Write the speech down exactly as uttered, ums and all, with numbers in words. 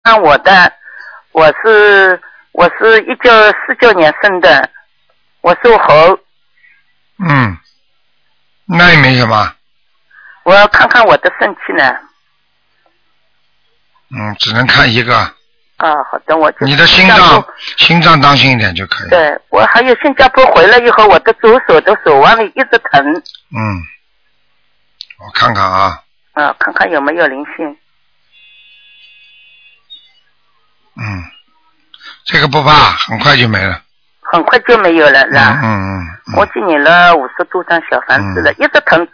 看我的，我是我是一九四九年生的，我属猴。 嗯，那也没什么。 我要看看我的肾气呢。 嗯，只能看一个。 啊，好的，我就你的心脏，心脏当心一点就可以。 对，我还有新加坡回来以后，我的左手的手腕里一直疼。 嗯，我看看啊。 啊，看看有没有灵性。 嗯，这个不怕，很快就没了。 很快就没有了，是吧？ 嗯嗯嗯。 我已经念了五十多张小房子了，嗯、一直疼。